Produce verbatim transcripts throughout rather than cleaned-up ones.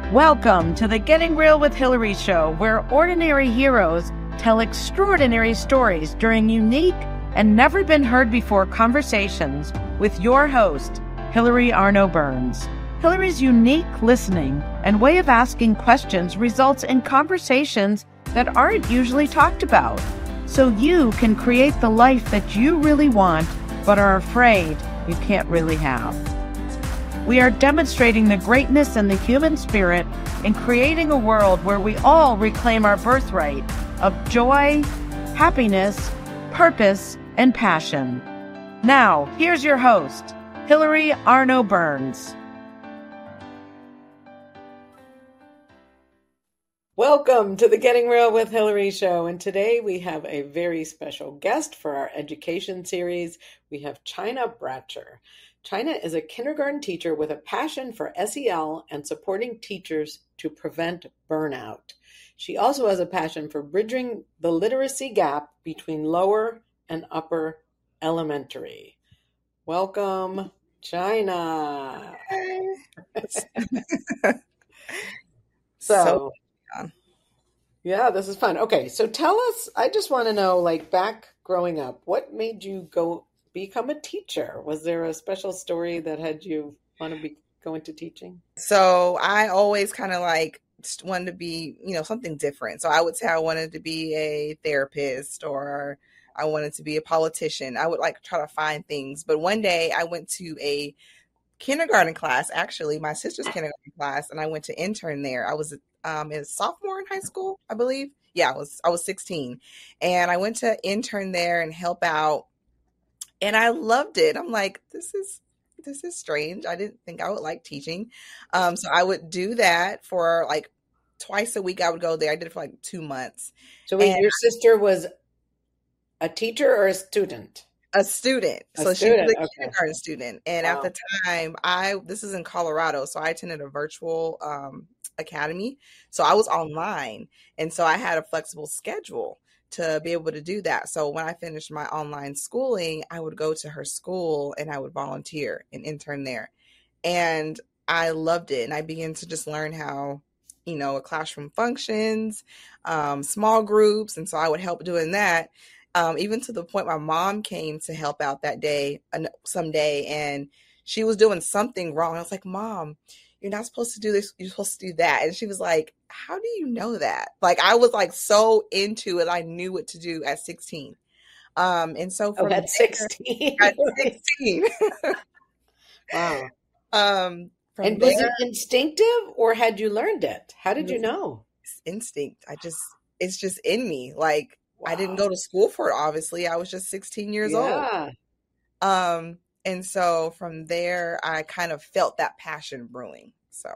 Welcome to the Getting Real with Hillary show, where ordinary heroes tell extraordinary stories during unique and never been heard before conversations with your host, Hillary Arno Burns. Hillary's unique listening and way of asking questions results in conversations that aren't usually talked about, so you can create the life that you really want but are afraid you can't really have. We are demonstrating the greatness in the human spirit and creating a world where we all reclaim our birthright of joy, happiness, purpose, and passion. Now, here's your host, Hillary Arno Burns. Welcome to the Getting Real with Hillary show, and today we have a very special guest for our education series. We have China Bratcher. China is a kindergarten teacher with a passion for S E L and supporting teachers to prevent burnout. She also has a passion for bridging the literacy gap between lower and upper elementary. Welcome, China. so, so yeah, this is fun. Okay, so tell us, I just want to know, like, back growing up, what made you go become a teacher? Was there a special story that had you want to be go into teaching? So I always kind of like wanted to be, you know, something different. So I would say I wanted to be a therapist, or I wanted to be a politician. I would like try to find things. But one day I went to a kindergarten class, actually my sister's kindergarten class, and I went to intern there. I was um, a sophomore in high school, I believe. Yeah, I was I was sixteen, and I went to intern there and help out. And I loved it. I'm like, this is this is strange. I didn't think I would like teaching. Um, so I would do that for like twice a week. I would go there. I did it for like two months. So wait, and your sister was a teacher or a student? A student. A so student. She was a okay. kindergarten student. And wow. At the time, I this is in Colorado. So I attended a virtual um, academy. So I was online. And so I had a flexible schedule to be able to do that. So when I finished my online schooling, I would go to her school and I would volunteer and intern there. And I loved it. And I began to just learn how, you know, a classroom functions, um, small groups. And so I would help doing that, um, even to the point my mom came to help out that day, someday, and she was doing something wrong. I was like, Mom, you're not supposed to do this. You're supposed to do that. And she was like, how do you know that? Like, I was like so into it. I knew what to do at sixteen. Um, and so from oh, at sixteen, at sixteen. Wow. Um, and was there, it instinctive, or had you learned it? How did you know? It's instinct. I just, it's just in me. Like, wow. I didn't go to school for it. Obviously, I was just sixteen years yeah. old. Um, And so from there, I kind of felt that passion brewing. So.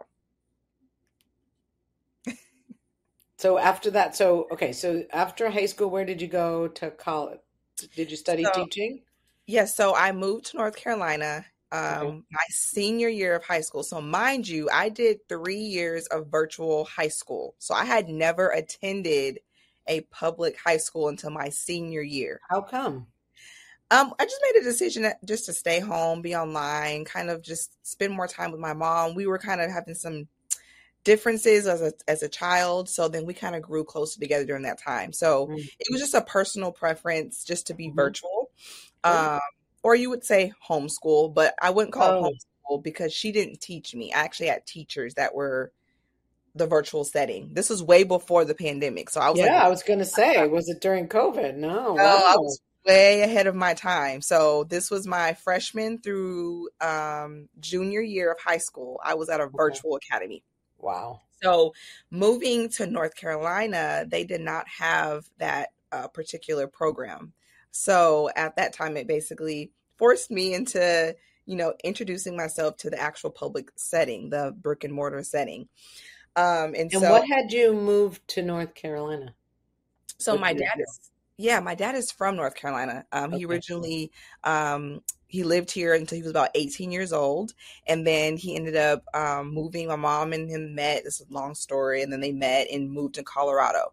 so after that, so, okay. So after high school, where did you go to college? Did you study so, teaching? Yes. Yeah, so I moved to North Carolina um, okay. my senior year of high school. So mind you, I did three years of virtual high school. So I had never attended a public high school until my senior year. How come? Um, I just made a decision just to stay home, be online, kind of just spend more time with my mom. We were kind of having some differences as a as a child, so then we kind of grew closer together during that time. So mm-hmm. it was just a personal preference just to be mm-hmm. virtual, um, or you would say homeschool, but I wouldn't call oh. it homeschool because she didn't teach me. I actually had teachers that were the virtual setting. This was way before the pandemic, so I was yeah. like, I was going to say, was it during COVID? No, no, wow. I was way ahead of my time. So this was my freshman through um, junior year of high school. I was at a virtual okay. academy. Wow. So moving to North Carolina, they did not have that uh, particular program. So at that time, it basically forced me into, you know, introducing myself to the actual public setting, the brick and mortar setting. Um, and, and so, what had you moved to North Carolina? So what my dad is, yeah, my dad is from North Carolina. Um, okay. He originally, um, he lived here until he was about eighteen years old. And then he ended up um, moving. My mom and him met. This is a long story. And then they met and moved to Colorado.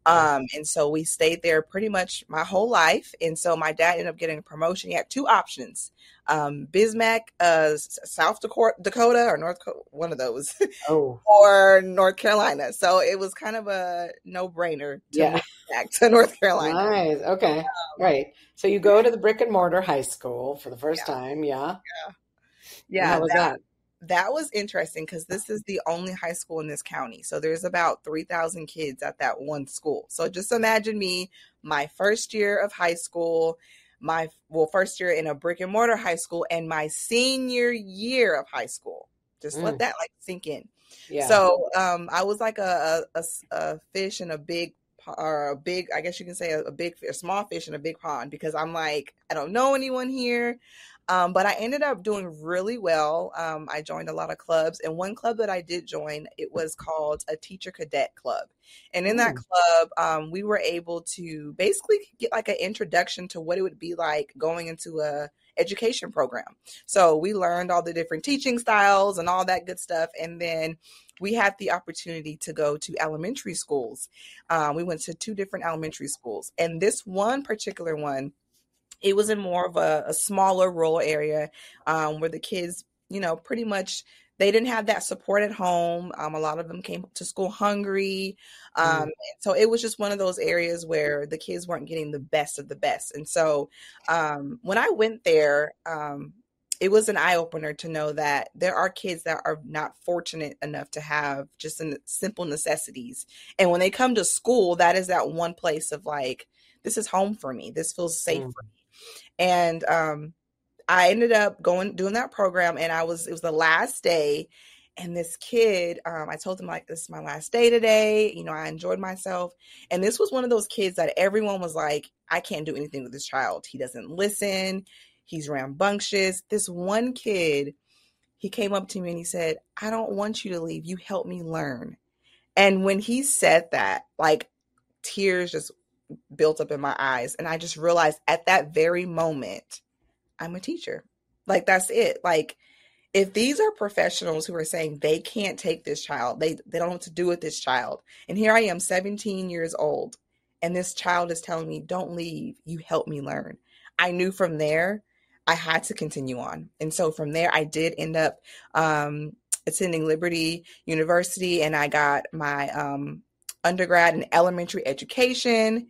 Um, and so we stayed there pretty much my whole life. And so my dad ended up getting a promotion. He had two options, um, Bismack, uh, South Dakota, Dakota or North, one of those, oh. or North Carolina. So it was kind of a no brainer to Yeah. move back to North Carolina. Nice. Okay. Um, right. So you go to the brick and mortar high school for the first yeah. time. Yeah. Yeah. Yeah. And how was that? that? That was interesting because this is the only high school in this county. So there's about three thousand kids at that one school. So just imagine me, my first year of high school, my, well, first year in a brick and mortar high school, and my senior year of high school. Just mm. let that like sink in. Yeah. So um, I was like a, a, a fish in a big, or a big, I guess you can say a, a big, a small fish in a big pond, because I'm like, I don't know anyone here. Um, but I ended up doing really well. Um, I joined a lot of clubs, and one club that I did join, it was called a teacher cadet club. And in that club, um, we were able to basically get like an introduction to what it would be like going into a education program. So we learned all the different teaching styles and all that good stuff. And then we had the opportunity to go to elementary schools. Um, we went to two different elementary schools, and this one particular one, it was in more of a, a smaller rural area um, where the kids, you know, pretty much, they didn't have that support at home. Um, a lot of them came to school hungry. Um, mm. and so it was just one of those areas where the kids weren't getting the best of the best. And so um, when I went there, um, it was an eye opener to know that there are kids that are not fortunate enough to have just in simple necessities. And when they come to school, that is that one place of like, this is home for me. This feels safe mm. for me. And um, I ended up going, doing that program, and I was, it was the last day. And this kid, um, I told him like, this is my last day today. You know, I enjoyed myself. And this was one of those kids that everyone was like, I can't do anything with this child. He doesn't listen. He's rambunctious. This one kid, he came up to me and he said, I don't want you to leave. You help me learn. And when he said that, like tears just built up in my eyes. And I just realized at that very moment, I'm a teacher. Like, that's it. Like, if these are professionals who are saying they can't take this child, they, they don't know what to do with this child. And here I am, seventeen years old. And this child is telling me, don't leave. You help me learn. I knew from there, I had to continue on. And so from there, I did end up um, attending Liberty University, and I got my um, undergrad in elementary education.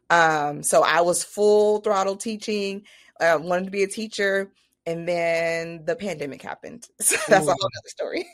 Um, so I was full throttle teaching, uh, wanted to be a teacher, and then the pandemic happened. So that's mm. a whole other story.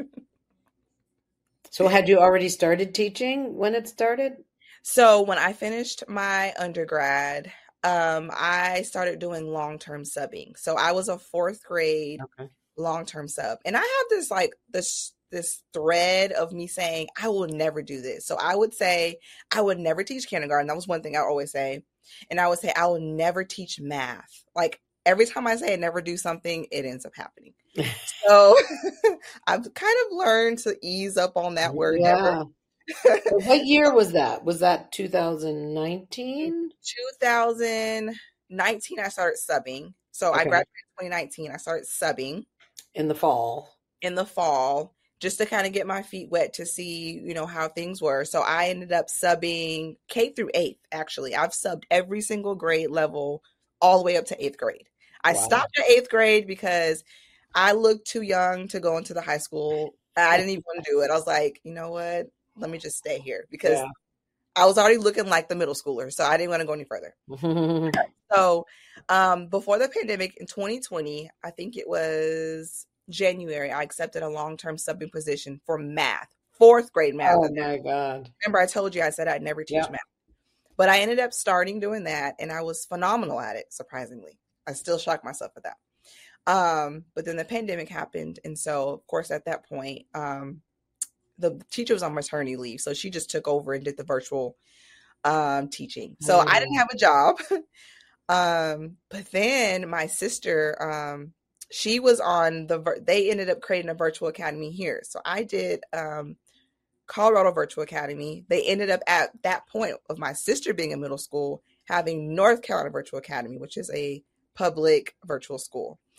So had you already started teaching when it started? So when I finished my undergrad, um, I started doing long-term subbing. So I was a fourth grade okay. long-term sub. And I have this like this this thread of me saying, I will never do this. So I would say, I would never teach kindergarten. That was one thing I always say. And I would say, I will never teach math. Like every time I say I never do something, it ends up happening. So I've kind of learned to ease up on that word. Yeah. What year was that? Was that two thousand nineteen? two thousand nineteen, I started subbing. So okay. I graduated in twenty nineteen. I started subbing. In the fall. In the fall. Just to kind of get my feet wet to see, you know, how things were. So I ended up subbing K through eighth, actually. I've subbed every single grade level all the way up to eighth grade. I wow. stopped at eighth grade because I looked too young to go into the high school. I didn't even want to do it. I was like, you know what? Let me just stay here because yeah. I was already looking like the middle schooler. So I didn't want to go any further. So um, before the pandemic in twenty twenty, I think it was January, I accepted a long-term subbing position for math, fourth grade math. Oh my God. Remember I told you I said I'd never teach yep. math, but I ended up starting doing that and I was phenomenal at it. Surprisingly, I still shock myself at that. Um, but then the pandemic happened. And so of course at that point, um, the teacher was on maternity leave. So she just took over and did the virtual um, teaching. So mm. I didn't have a job. um, but then my sister, um, she was on the, they ended up creating a virtual academy here. So I did um, Colorado Virtual Academy. They ended up at that point of my sister being in middle school, having North Carolina Virtual Academy, which is a public virtual school.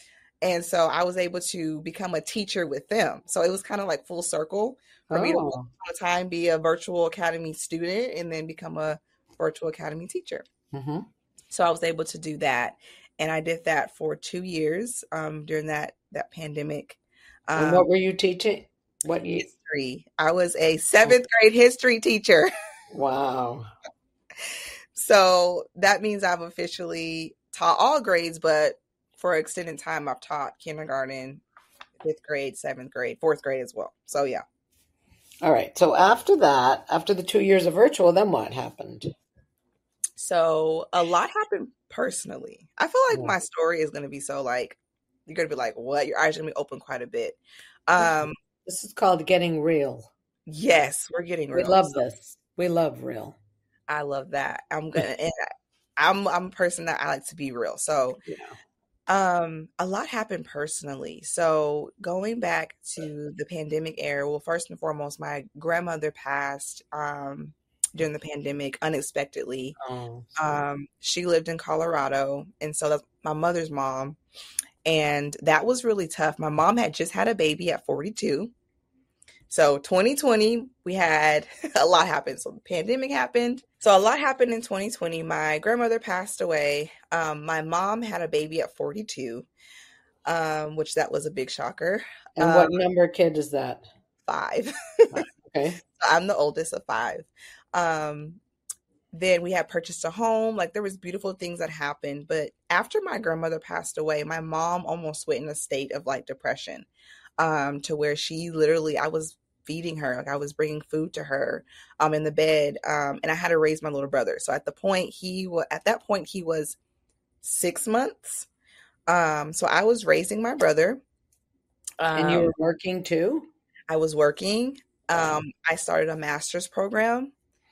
and so I was able to become a teacher with them. So it was kind of like full circle for me to once Oh. upon a time be a virtual academy student and then become a virtual academy teacher. hmm So I was able to do that, and I did that for two years um, during that that pandemic. And Um, what were you teaching? What you? history. I was a seventh grade history teacher. Wow. So that means I've officially taught all grades, but for an extended time, I've taught kindergarten, fifth grade, seventh grade, fourth grade as well. So yeah. All right. So after that, after the two years of virtual, then what happened? So a lot happened personally. I feel like Yeah. my story is going to be so like, you're going to be like, what? Your eyes are going to be open quite a bit. Um, This is called getting real. yes, we're getting We real. love So this. We love real. I love that. I'm gonna, and I'm I'm a person that I like to be real. So Yeah. Um, a lot happened personally. So going back to the pandemic era, well, first and foremost, my grandmother passed um, during the pandemic unexpectedly. Oh. Um, she lived in Colorado, and so that's my mother's mom, and that was really tough. My mom had just had a baby at forty-two. So twenty twenty, we had a lot happen. So the pandemic happened. So a lot happened in twenty twenty. My grandmother passed away. Um, my mom had a baby at forty-two, um, which that was a big shocker. And Um, what number kid is that? five. Okay. I'm the oldest of five. Um, then we had purchased a home. Like there was beautiful things that happened. But after my grandmother passed away, my mom almost went in a state of like depression, um, to where she literally, I was feeding her, like I was bringing food to her, um, in the bed, um, and I had to raise my little brother. So at the point he was, at that point he was six months. Um, so I was raising my brother. And you Um, were working too? I was working. Wow. Um, I started a master's program.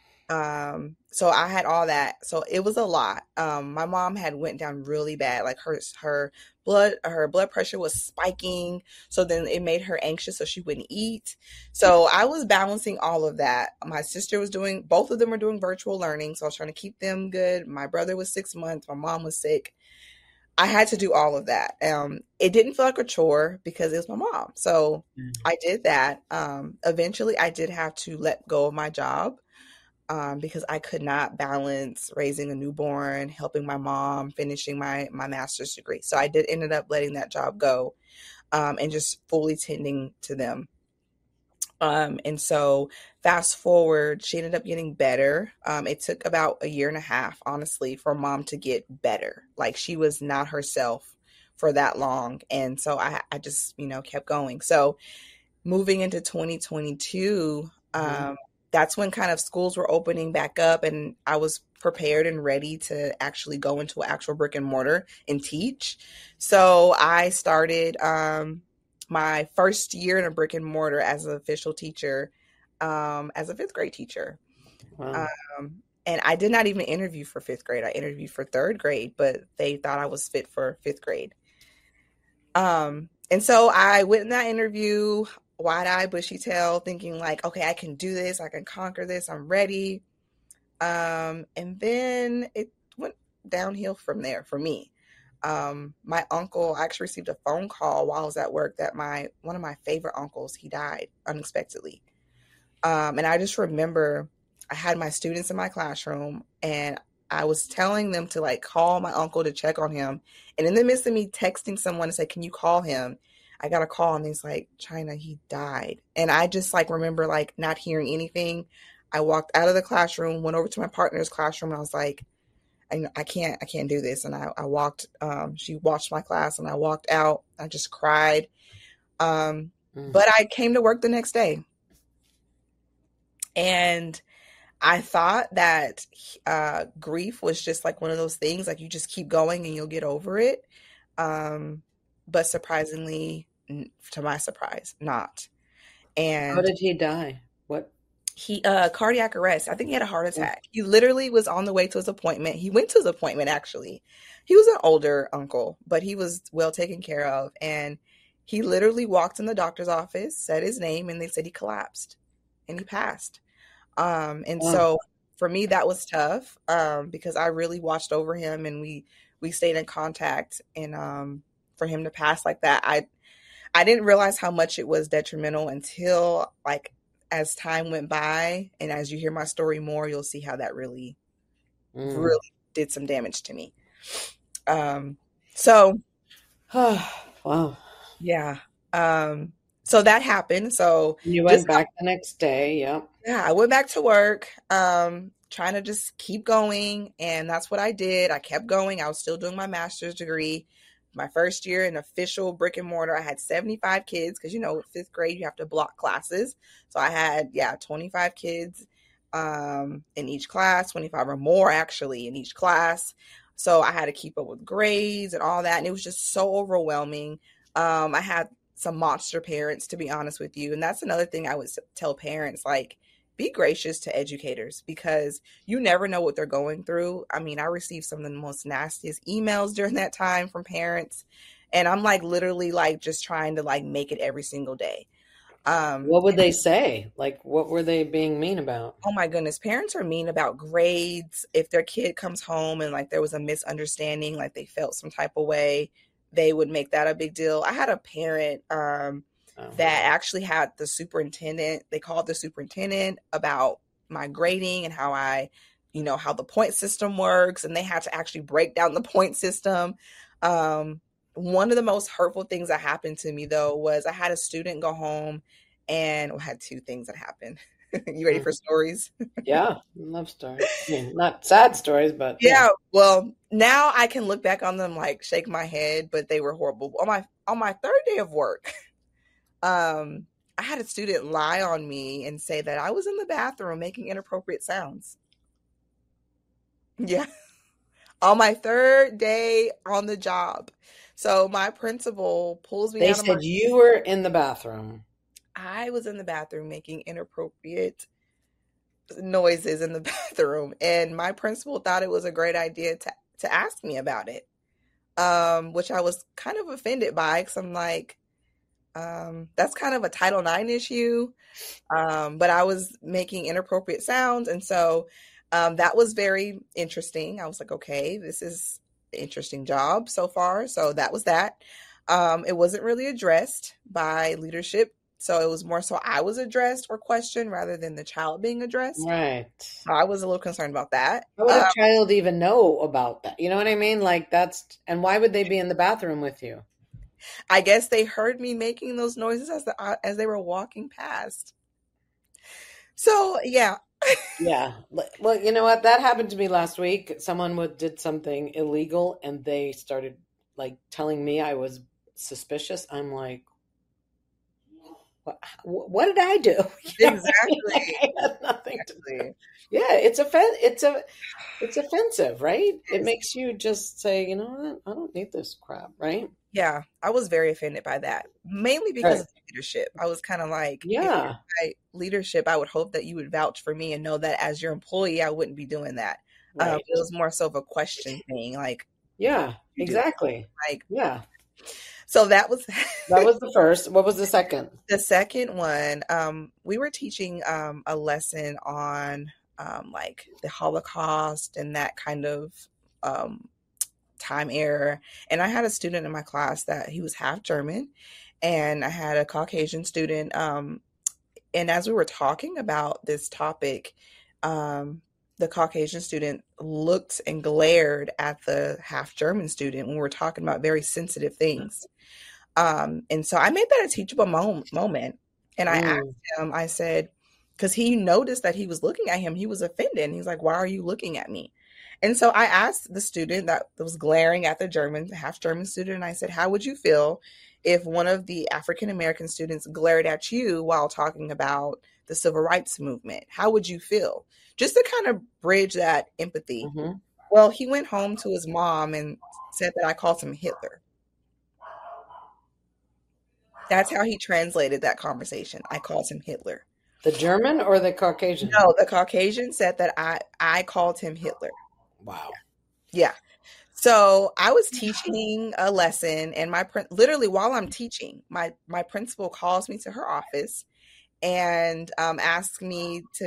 Um, so I had all that. So it was a lot. Um, my mom had went down really bad. Like her, her blood, her blood pressure was spiking. So then it made her anxious. So she wouldn't eat. So I was balancing all of that. My sister was doing, both of them were doing virtual learning. So I was trying to keep them good. My brother was six months. My mom was sick. I had to do all of that. Um, it didn't feel like a chore because it was my mom. So Mm. I did that. Um, eventually I did have to let go of my job. Um, because I could not balance raising a newborn, helping my mom, finishing my my master's degree. So I did ended up letting that job go, um, and just fully tending to them. Um, and so fast forward, she ended up getting better. Um, it took about a year and a half, honestly, for mom to get better. Like she was not herself for that long. And so I, I just, you know, kept going. So moving into twenty twenty-two, Mhm. um, that's when kind of schools were opening back up and I was prepared and ready to actually go into an actual brick and mortar and teach. So I started um, my first year in a brick and mortar as an official teacher, um, as a fifth grade teacher. Wow. Um, and I did not even interview for fifth grade. I interviewed for third grade, but they thought I was fit for fifth grade. Um, and so I went in that interview, wide-eyed, bushy tail, thinking like, okay, I can do this. I can conquer this. I'm ready. Um, and then it went downhill from there for me. Um, my uncle, I actually received a phone call while I was at work that my, one of my favorite uncles, he died unexpectedly. Um, and I just remember I had my students in my classroom and I was telling them to like call my uncle to check on him. And in the midst of me texting someone to say, can you call him? I got a call and he's like, China, he died. And I just like remember like not hearing anything. I walked out of the classroom, went over to my partner's classroom and I was like, I, I can't, I can't do this. And I, I walked, um, she watched my class and I walked out. I just cried. Um, Mm. but I came to work the next day. And I thought that uh, grief was just like one of those things, like you just keep going and you'll get over it. Um, but surprisingly, n- to my surprise, not. How And did he die? What? he, uh, cardiac arrest, I think he had a heart attack. He literally was on the way to his appointment. He went to his appointment, actually. He was an older uncle, but he was well taken care of. And he literally walked in the doctor's office, said his name, and they said he collapsed and he passed. Um, and Wow. so for me, that was tough, um, because I really watched over him and we, we stayed in contact. And, um, for him to pass like that, I I didn't realize how much it was detrimental until like as time went by, and as you hear my story more, you'll see how that really, mm. really did some damage to me. Um, so, wow, yeah. Um, so that happened. So you went back the next day. Yeah, yeah, I went back to work, um, trying to just keep going, and that's what I did. I kept going. I was still doing my master's degree. My first year in official brick and mortar, I had seventy-five kids because, you know, fifth grade, you have to block classes. So I had, yeah, twenty-five kids um, in each class, twenty-five or more actually in each class. So I had to keep up with grades and all that. And it was just so overwhelming. Um, I had some monster parents, to be honest with you. And that's another thing I would tell parents, like, be gracious to educators because you never know what they're going through. I mean, I received some of the most nastiest emails during that time from parents. And I'm like, literally like just trying to like make it every single day. Um, what would they say? Like, what were they being mean about? Oh my goodness. Parents are mean about grades. If their kid comes home and like there was a misunderstanding, like they felt some type of way, they would make that a big deal. I had a parent, um, that actually had the superintendent, they called the superintendent about my grading and how I, you know, how the point system works. And they had to actually break down the point system. Um, one of the most hurtful things that happened to me, though, was I had a student go home and well, I had two things that happened. You ready for stories? Yeah, I love stories. I mean, not sad stories, but yeah. yeah. Well, now I can look back on them, like shake my head, but they were horrible. On my on my third day of work, Um, I had a student lie on me and say that I was in the bathroom making inappropriate sounds. Yeah. On my third day on the job. So my principal pulls me they out said of my- you were in the bathroom. I was in the bathroom making inappropriate noises in the bathroom. And my principal thought it was a great idea to, to ask me about it. Um, which I was kind of offended by because I'm like, Um, that's kind of a Title nine issue, um, but I was making inappropriate sounds. And so um, that was very interesting. I was like, okay, this is an interesting job so far. So that was that. Um, it wasn't really addressed by leadership. So it was more so I was addressed or questioned rather than the child being addressed. Right. I was a little concerned about that. How would a um, child even know about that? You know what I mean? Like that's, and why would they be in the bathroom with you? I guess they heard me making those noises as the, as they were walking past. So, yeah. Yeah. Well, you know what? That happened to me last week. Someone would, did something illegal and they started like telling me I was suspicious. I'm like, what, what did I do? Exactly. It had nothing to do. Yeah, it's offen- it's a it's offensive, right? It makes you just say, you know what? I don't need this crap, right? Yeah, I was very offended by that, mainly because right. of leadership. I was kind of like, yeah, my leadership, I would hope that you would vouch for me and know that as your employee, I wouldn't be doing that. Right. Um, it was more so of a question thing, like, yeah, exactly, like, yeah. So that was that was the first. What was the second? The second one, um, we were teaching um, a lesson on um, like the Holocaust and that kind of um, time era. And I had a student in my class that he was half German, and I had a Caucasian student. Um, and as we were talking about this topic, um, the Caucasian student looked and glared at the half German student when we were talking about very sensitive things. Um, and so I made that a teachable mo- moment. And I mm. asked him, I said, because he noticed that he was looking at him, he was offended. And he's like, why are you looking at me? And so I asked the student that was glaring at the German, the half German student, and I said, how would you feel if one of the African-American students glared at you while talking about the civil rights movement? How would you feel? Just to kind of bridge that empathy. Mm-hmm. Well, he went home to his mom and said that I called him Hitler. That's how he translated that conversation. I called him Hitler. The German or the Caucasian? No, the Caucasian said that I, I called him Hitler. Wow. Yeah. So I was teaching a lesson, and my literally while I'm teaching, my, my principal calls me to her office and um, asks me to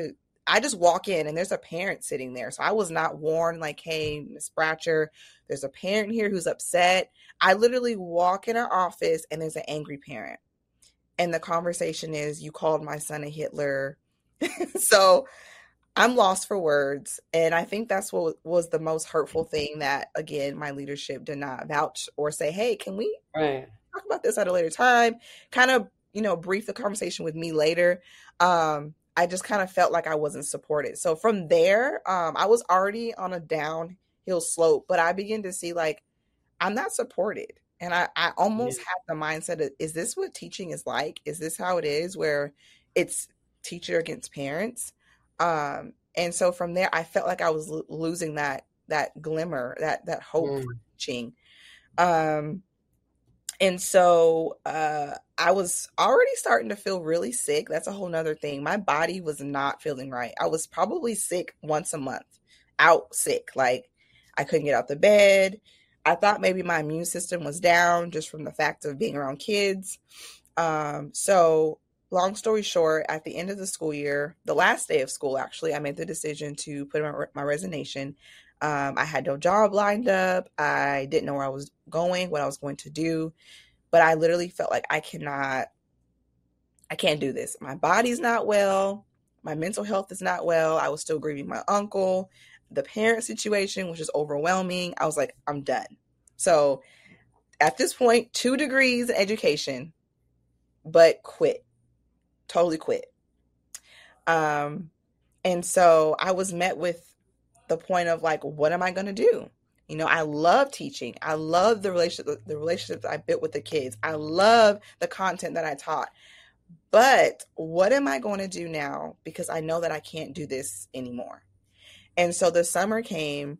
I just walk in and there's a parent sitting there. So I was not warned like, hey, Miss Bratcher, there's a parent here who's upset. I literally walk in our office and there's an angry parent. And the conversation is, you called my son a Hitler. So I'm lost for words. And I think that's what was the most hurtful thing that, again, my leadership did not vouch or say, hey, can we right. talk about this at a later time? Kind of, you know, brief the conversation with me later. Um, I just kind of felt like I wasn't supported. So from there, um, I was already on a downhill slope, but I began to see like, I'm not supported. And I, I almost yeah. had the mindset of, is this what teaching is like? Is this how it is where it's teacher against parents? Um, and so from there, I felt like I was lo- losing that, that glimmer, that, that hope mm. for teaching. Um, and so, uh, I was already starting to feel really sick. That's a whole nother thing. My body was not feeling right. I was probably sick once a month, out sick. Like I couldn't get out the bed. I thought maybe my immune system was down just from the fact of being around kids. Um, so long story short, at the end of the school year, the last day of school, actually, I made the decision to put in my, my resignation. Um, I had no job lined up. I didn't know where I was going, what I was going to do, but I literally felt like I cannot, I can't do this. My body's not well. My mental health is not well. I was still grieving my uncle. The parent situation, which is overwhelming. I was like, I'm done. So at this point, two degrees in education, but quit. Totally quit. Um, and so I was met with the point of like, what am I going to do? You know, I love teaching. I love the relationship, the relationships I built with the kids. I love the content that I taught. But what am I going to do now? Because I know that I can't do this anymore. And so the summer came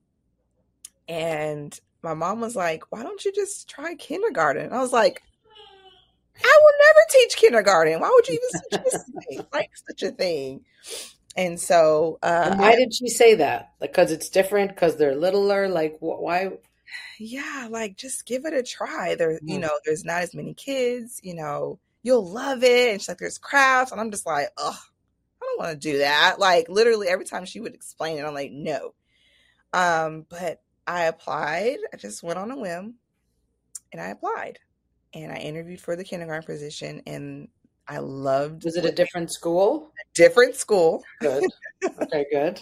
and my mom was like, why don't you just try kindergarten? And I was like, I will never teach kindergarten. Why would you even say like such a thing? And so, uh, and why I, did she say that? Because it's different, because they're littler. Like, wh- why? Yeah, like just give it a try. There, mm-hmm. you know, there's not as many kids. You know, you'll love it. And she's like, there's crafts, and I'm just like, oh, I don't want to do that. Like literally every time she would explain it, I'm like, no. Um, but I applied. I just went on a whim, and I applied. And I interviewed for the kindergarten position, and I loved. Was it a different school? A different school. Good. Okay, good.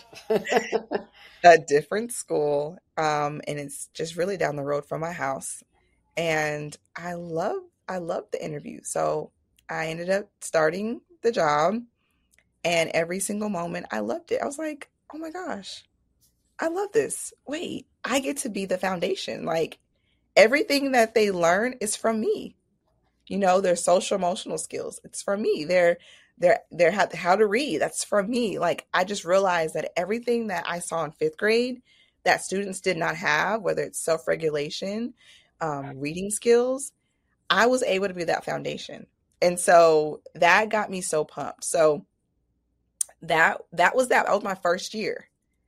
A different school, um, and it's just really down the road from my house. And I love, I love the interview. So I ended up starting the job, and every single moment I loved it. I was like, oh my gosh, I love this. Wait, I get to be the foundation. Like. Everything that they learn is from me. You know, their social emotional skills. It's from me. They're, they're, they're how, how to read. That's from me. Like, I just realized that everything that I saw in fifth grade that students did not have, whether it's self-regulation, um, reading skills, I was able to be that foundation. And so that got me so pumped. So that, that was that. That was my first year.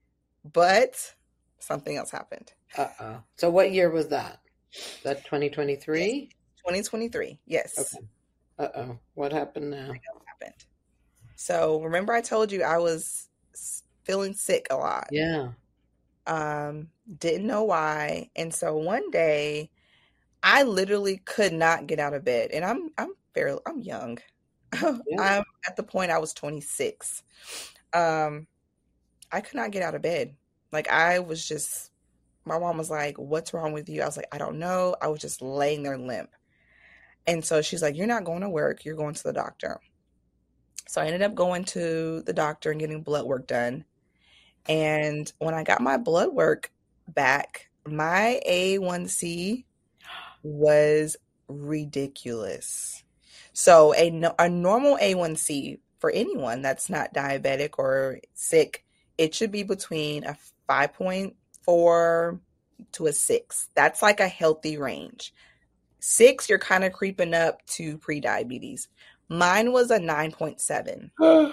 But something else happened. Uh-oh. So what year was that? Is that twenty twenty-three? twenty twenty-three, yes. Okay. Uh-oh. What happened now? What happened? So remember I told you I was feeling sick a lot. Yeah. Um, didn't know why. And so one day I literally could not get out of bed. And I'm I'm fairly I'm young. Yeah. I'm at the point I was twenty-six. Um, I could not get out of bed. Like I was just my mom was like, what's wrong with you? I was like, I don't know. I was just laying there limp. And so she's like, you're not going to work. You're going to the doctor. So I ended up going to the doctor and getting blood work done. And when I got my blood work back, my A one C was ridiculous. So a, a normal A one C for anyone that's not diabetic or sick, it should be between a five point four to a six. That's like a healthy range. Six, you're kind of creeping up to pre-diabetes. Mine was a nine point seven.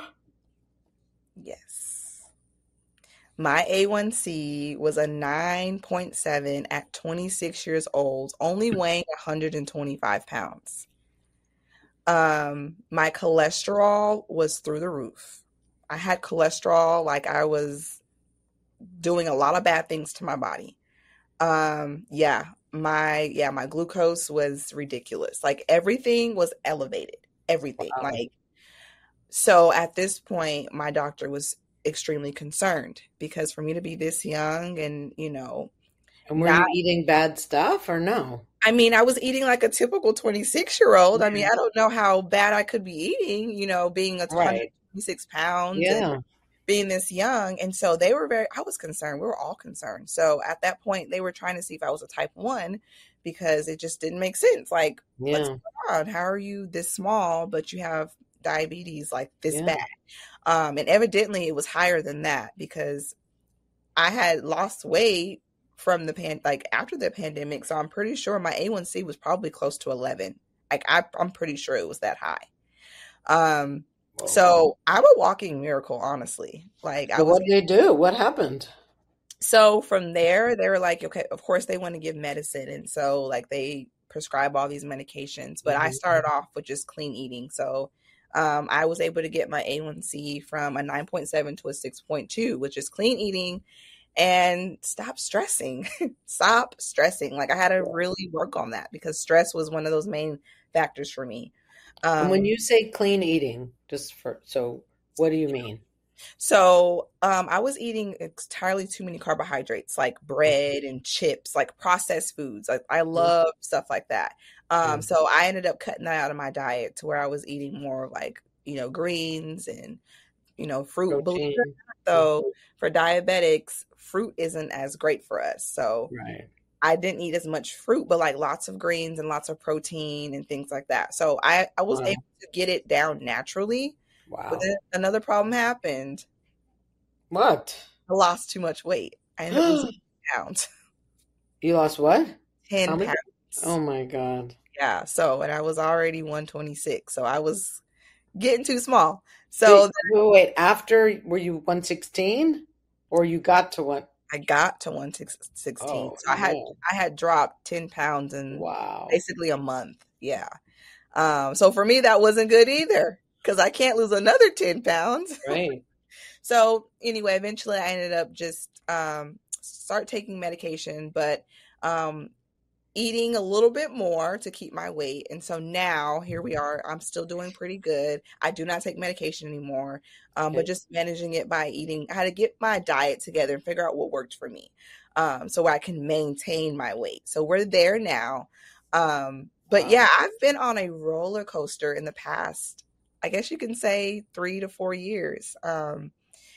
Yes. My A one C was a nine point seven at twenty-six years old, only weighing one hundred twenty-five pounds. Um, my cholesterol was through the roof. I had cholesterol. Like I was doing a lot of bad things to my body. Um, yeah, my, yeah, my glucose was ridiculous. Like everything was elevated, everything. Wow. Like, so at this point, my doctor was extremely concerned because for me to be this young and, you know, And were not, you eating bad stuff or no? I mean, I was eating like a typical twenty-six year old. I mean, Yeah. I don't know how bad I could be eating, you know, being a Right. one hundred twenty-six pounds Yeah. and being this young. And so they were very, I was concerned. We were all concerned. So at that point, they were trying to see if I was a type one because it just didn't make sense. Like, what's Yeah. going on? How are you this small, but you have diabetes like this Yeah. bad? Um, and evidently it was higher than that because I had lost weight from the pan, like after the pandemic. So I'm pretty sure my A one C was probably close to eleven. Like I, I'm pretty sure it was that high. Um, Whoa. so I'm a walking miracle, honestly. Like I So was, what did they do? What happened? so from there, they were like, okay, of course they want to give medicine. And so like they prescribe all these medications, but I Mhm. started off with just clean eating. So um, I was able to get my A one C from a nine point seven to a six point two, which is clean eating and stop stressing. Stop stressing. Like I had to really work on that because stress was one of those main factors for me. Um, And when you say clean eating, just for, so what do you mean? So um, I was eating entirely too many carbohydrates, like bread and chips, like processed foods. Like I love stuff like that. Um, Mhm. so I ended up cutting that out of my diet to where I was eating more like, you know, greens and, you know, fruit. Believe it or Protein. not, though, for diabetics, fruit isn't as great for us. So Right. I didn't eat as much fruit, but like lots of greens and lots of protein and things like that. So I, I was Wow. able to get it down naturally. But Wow. then another problem happened. What? I lost too much weight. I ended up losing ten pounds. You lost what? ten How many? pounds. Oh my God. Yeah. So, and I was already one twenty-six. So I was getting too small. So So wait, wait, wait, after, were you one sixteen or you got to what? I got to one sixteen. Oh, So I had man. I had dropped ten pounds in Wow. basically a month. Yeah. Um, so for me, that wasn't good either because I can't lose another ten pounds. Right. So anyway, eventually I ended up just um, start taking medication, but um, eating a little bit more to keep my weight. And so now here we are. I'm still doing pretty good. I do not take medication anymore, um, but Okay. just managing it by eating. I had to get my diet together and figure out what worked for me um, so I can maintain my weight. So we're there now. Um, but Wow. yeah, I've been on a roller coaster in the past, I guess you can say three to four years. Um,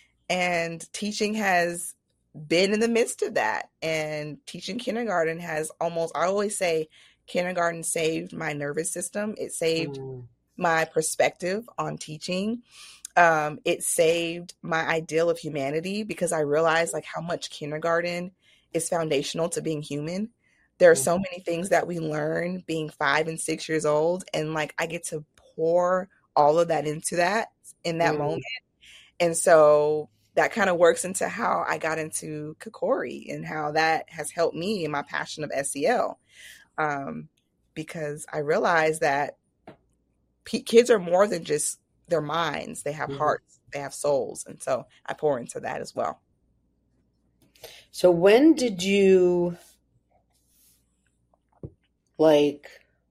and teaching has been in the midst of that. And teaching kindergarten has almost, I always say, kindergarten saved my nervous system. It saved Mm. my perspective on teaching. Um, it saved my ideal of humanity because I realized like how much kindergarten is foundational to being human. There are so many things that we learn being five and six years old. And like, I get to pour all of that into that in that Mm. moment. And so that kind of works into how I got into Kokori and how that has helped me in my passion of S E L. Um, because I realized that p- kids are more than just their minds. They have Mhm. hearts, they have souls. And so I pour into that as well. So when did you like,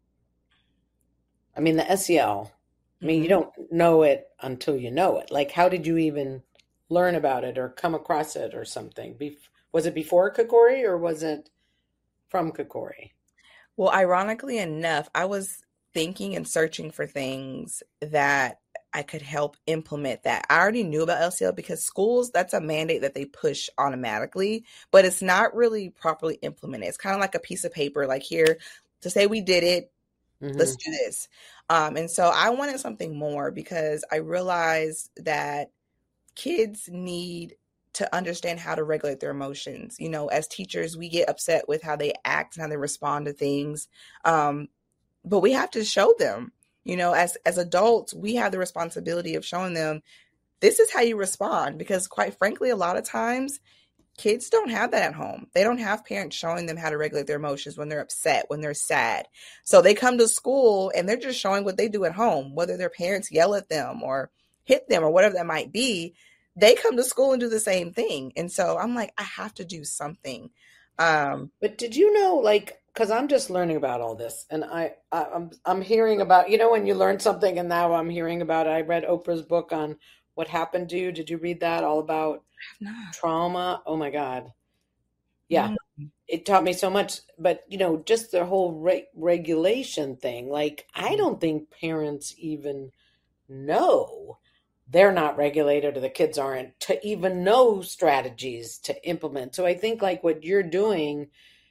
I mean, the S E L, I mean, you Mhm. don't know it until you know it. Like, how did you even learn about it or come across it or something? Bef- was it before Kokori or was it from Kokori? Well, ironically enough, I was thinking and searching for things that I could help implement that. I already knew about L C L because schools, that's a mandate that they push automatically, but it's not really properly implemented. It's kind of like a piece of paper, like here to say we did it, Mhm. let's do this. Um, and so I wanted something more because I realized that kids need to understand how to regulate their emotions. You know, as teachers, we get upset with how they act and how they respond to things. Um, but we have to show them, you know, as, as adults, we have the responsibility of showing them this is how you respond. Because quite frankly, a lot of times kids don't have that at home. They don't have parents showing them how to regulate their emotions when they're upset, when they're sad. So they come to school and they're just showing what they do at home, whether their parents yell at them or hit them or whatever that might be, they come to school and do the same thing. And so I'm like, I have to do something. Um, but did you know, like, because I'm just learning about all this, and I, I I'm I'm hearing about, you know, when you learn something, and now I'm hearing about it. I read Oprah's book on what happened to you. Did you read that? All about trauma. Oh my God. Yeah. Mm-hmm. It taught me so much. But, you know, just the whole re- regulation thing. Like, I don't think parents even know they're not regulated or the kids aren't, to even know strategies to implement. So I think like what you're doing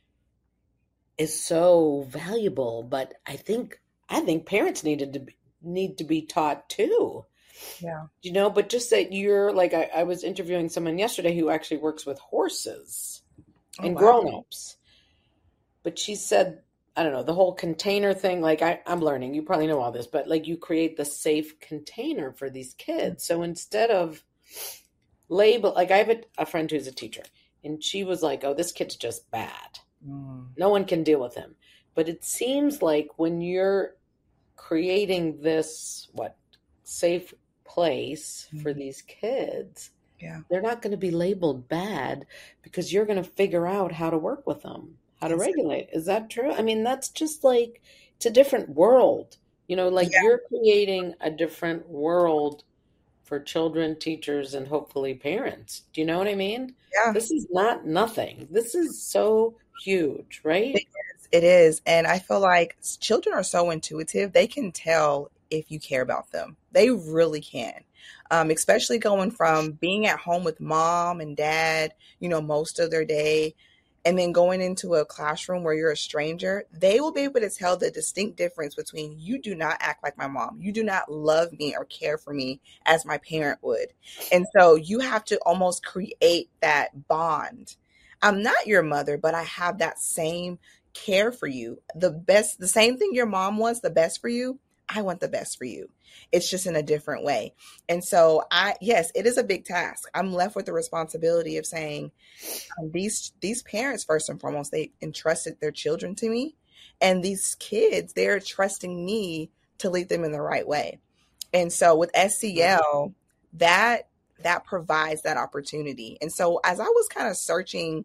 is so valuable, but I think I think parents needed to be, need to be taught too. Yeah. You know, but just that you're like, I, I was interviewing someone yesterday who actually works with horses oh, and wow. grown-ups. But she said, I don't know, the whole container thing, like I, I'm learning, you probably know all this, but like you create the safe container for these kids. So instead of label, like I have a, a friend who's a teacher, and she was like, oh, this kid's just bad. Mm. No one can deal with him. But it seems like when you're creating this, what, safe place mm. for these kids, yeah, they're not going to be labeled bad because you're going to figure out how to work with them. How to regulate. Is that true? I mean, that's just like, it's a different world. You know, like yeah. you're creating a different world for children, teachers, and hopefully parents. Do you know what I mean? Yeah. This is not nothing. This is so huge, right? It is. It is. And I feel like children are so intuitive. They can tell if you care about them. They really can. Um, especially going from being at home with mom and dad, you know, most of their day, and then going into a classroom where you're a stranger, they will be able to tell the distinct difference between you do not act like my mom. You do not love me or care for me as my parent would. And so you have to almost create that bond. I'm not your mother, but I have that same care for you. The best, the same thing your mom wants, the best for you, I want the best for you. It's just in a different way. And so I, yes, it is a big task. I'm left with the responsibility of saying um, these, these parents, first and foremost, they entrusted their children to me, and these kids, they're trusting me to lead them in the right way. And so with S C L, that, that provides that opportunity. And so as I was kind of searching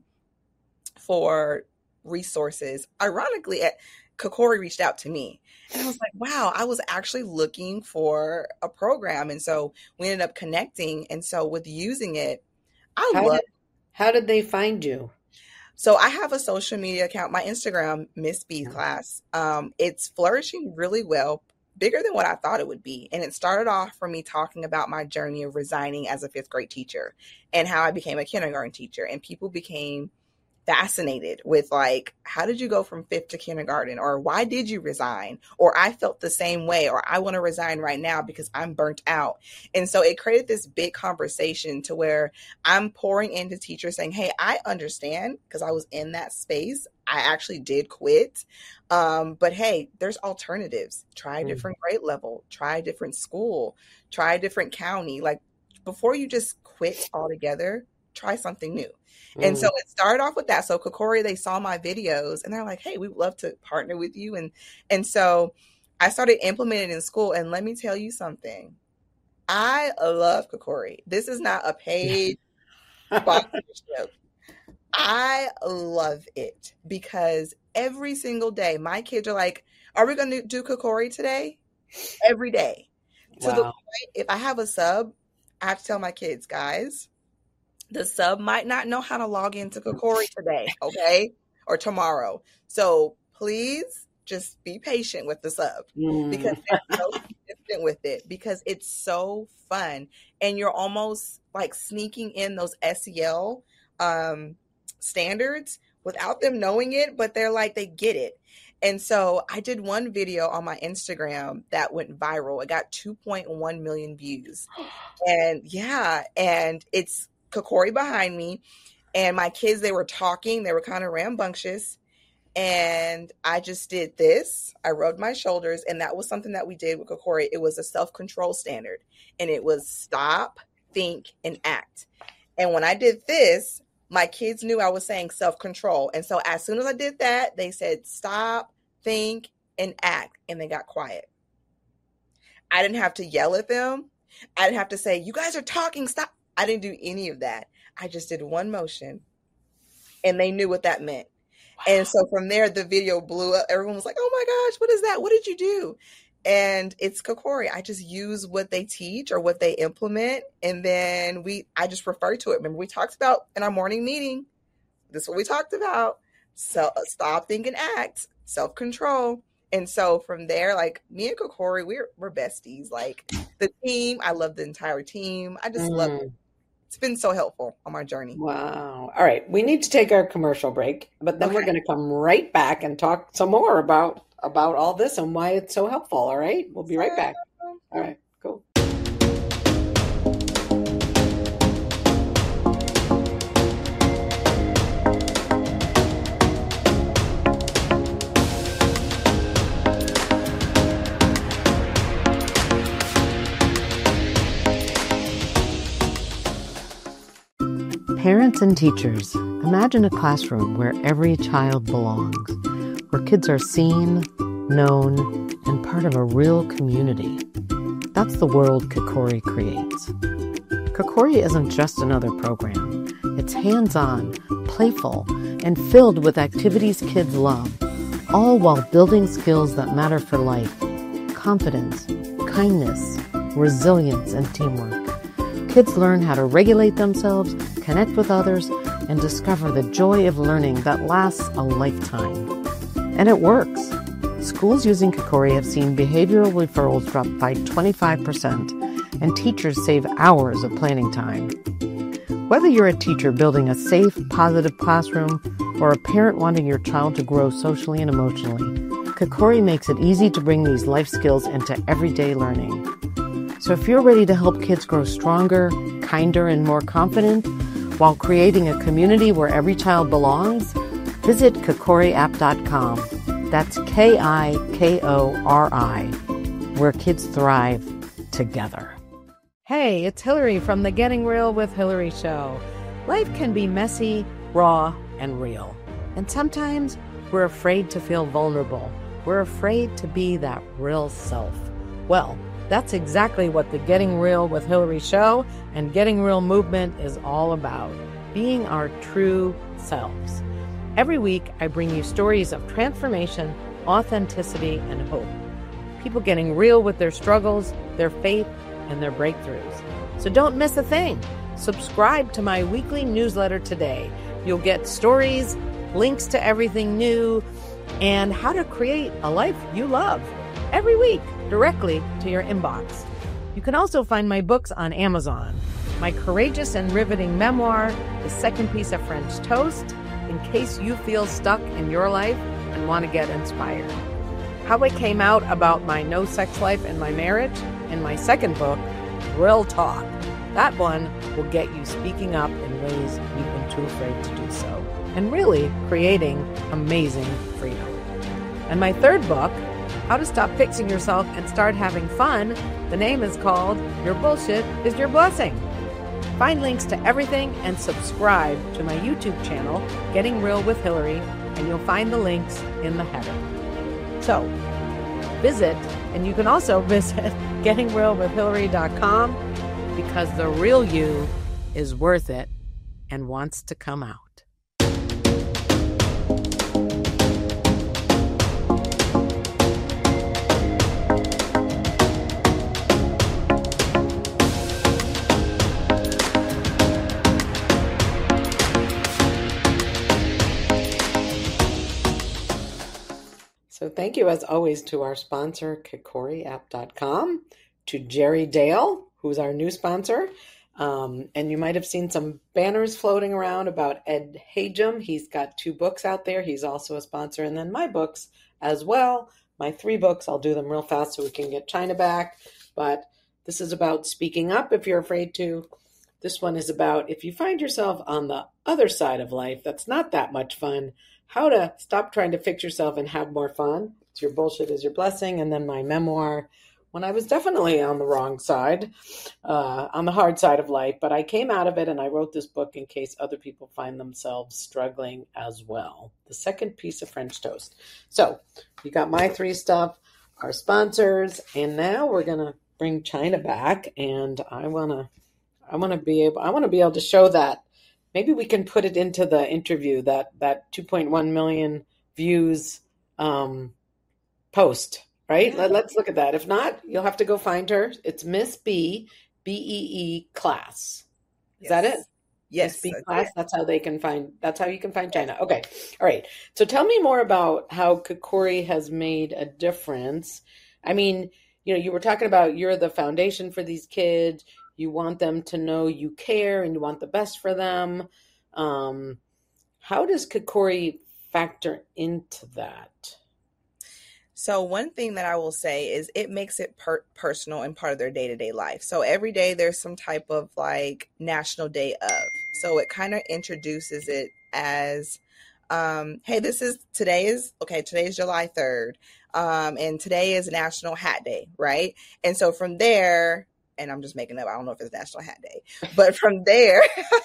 for resources, ironically, at Kokori reached out to me, and I was like, wow, I was actually looking for a program. And so we ended up connecting. And so with using it, I how love did, how did they find you? So I have a social media account, my Instagram, Miss B Class. Um, it's flourishing really well, bigger than what I thought it would be. And it started off for me talking about my journey of resigning as a fifth grade teacher and how I became a kindergarten teacher. And people became fascinated with like, how did you go from fifth to kindergarten? Or why did you resign? Or I felt the same way, or I want to resign right now because I'm burnt out. And so it created this big conversation to where I'm pouring into teachers saying, hey, I understand, because I was in that space. I actually did quit. Um, but hey, there's alternatives. Try a different grade level, try a different school, try a different county. Like before you just quit altogether, try something new. And mm. so it started off with that. So Kokori, they saw my videos and they're like, hey, we would love to partner with you. And, and so I started implementing in school. And let me tell you something. I love Kokori. This is not a paid sponsorship. I love it because every single day, my kids are like, are we going to do Kokori today? Every day. Wow. To the point, if I have a sub, I have to tell my kids, guys, the sub might not know how to log into Kokori today, okay? Or tomorrow. So please just be patient with the sub mm. because they're so consistent with it because it's so fun. And you're almost like sneaking in those S E L um, standards without them knowing it, but they're like, they get it. And so I did one video on my Instagram that went viral. It got two point one million views. And yeah, and it's Kokori behind me, and my kids, they were talking, they were kind of rambunctious, and I just did this. I rubbed my shoulders, and that was something that we did with Kokori. It was a self-control standard, and it was stop, think, and act. And when I did this, my kids knew I was saying self-control, and so as soon as I did that, they said stop, think, and act, and they got quiet. I didn't have to yell at them. I didn't have to say, you guys are talking, stop. I didn't do any of that. I just did one motion and they knew what that meant. Wow. And so from there, the video blew up. Everyone was like, oh my gosh, what is that? What did you do? And it's Kokori. I just use what they teach or what they implement. And then we, I just refer to it. Remember, we talked about in our morning meeting, this is what we talked about. So stop, think, and act, self-control. And so from there, like me and Kokori, we're, we're besties. Like the team, I love the entire team. I just mm. love it. It's been so helpful on my journey. Wow. All right. We need to take our commercial break, but then okay. we're going to come right back and talk some more about about all this and why it's so helpful. All right. We'll be right back. All right. Cool. Parents and teachers, imagine a classroom where every child belongs, where kids are seen, known, and part of a real community. That's the world Kokori creates. Kokori isn't just another program. It's hands-on, playful, and filled with activities kids love, all while building skills that matter for life: confidence, kindness, resilience, and teamwork. Kids learn how to regulate themselves, connect with others, and discover the joy of learning that lasts a lifetime. And it works. Schools using Kokori have seen behavioral referrals drop by twenty-five percent, and teachers save hours of planning time. Whether you're a teacher building a safe, positive classroom, or a parent wanting your child to grow socially and emotionally, Kokori makes it easy to bring these life skills into everyday learning. So if you're ready to help kids grow stronger, kinder, and more confident, while creating a community where every child belongs, visit kokori app dot com. That's K I K O R I, where kids thrive together. Hey, it's Hillary from the Getting Real with Hillary show. Life can be messy, raw, and real. And sometimes we're afraid to feel vulnerable. We're afraid to be that real self. Well, that's exactly what the Getting Real with Hillary show and Getting Real movement is all about, being our true selves. Every week, I bring you stories of transformation, authenticity, and hope. People getting real with their struggles, their faith, and their breakthroughs. So don't miss a thing. Subscribe to my weekly newsletter today. You'll get stories, links to everything new, and how to create a life you love every week directly to your inbox. You can also find my books on Amazon. My courageous and riveting memoir, The Second Piece of French Toast, in case you feel stuck in your life and want to get inspired. How I came out about my no sex life in my marriage, in my second book, Real Talk. That one will get you speaking up in ways you've been too afraid to do so, and really creating amazing freedom. And my third book, How to Stop Fixing Yourself and Start Having Fun, the name is called Your Bullshit is Your Blessing. Find links to everything and subscribe to my YouTube channel, Getting Real with Hillary, and you'll find the links in the header. So, visit, and you can also visit getting real with hillary dot com, because the real you is worth it and wants to come out. So thank you, as always, to our sponsor, kokori app dot com, to Jerry Dale, who's our new sponsor. Um, and you might have seen some banners floating around about Ed Hajim. He's got two books out there. He's also a sponsor. And then my books as well. My three books, I'll do them real fast so we can get China back. But this is about speaking up if you're afraid to. This one is about if you find yourself on the other side of life that's not that much fun, how to stop trying to fix yourself and have more fun. It's Your Bullshit is Your Blessing. And then my memoir, when I was definitely on the wrong side, uh, on the hard side of life, but I came out of it and I wrote this book in case other people find themselves struggling as well. The Second Piece of French Toast. So you got my three stuff, our sponsors, and now we're going to bring China back, and I want to I want to be able I want to be able to show that. Maybe we can put it into the interview, that that two point one million views um, post, right? Yeah. Let, let's look at that. If not, you'll have to go find her. It's Miss B, B E E class. Is Yes. that it? Yes. Miss B that's class. it. That's how they can find. That's how you can find China. Okay. All right. So tell me more about how Kokori has made a difference. I mean, you know, you were talking about you're the foundation for these kids. You want them to know you care and you want the best for them. Um, how does Kokori factor into that? So one thing that I will say is it makes it per- personal and part of their day-to-day life. So every day there's some type of like national day of. So it kind of introduces it as, um, hey, this is, today is, okay, today is July third. Um, and today is National Hat Day, right? And so from there, and I'm just making up, I don't know if it's National Hat Day, but from there,